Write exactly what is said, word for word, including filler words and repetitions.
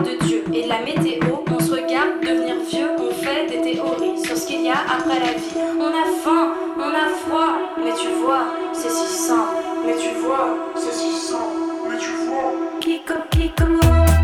de Dieu et de la météo. On se regarde devenir vieux, on fait des théories sur ce qu'il y a après la vie. On a faim, on a froid, mais tu vois, c'est si simple. Mais tu vois, c'est si simple. Mais tu vois, Kiko, Kiko,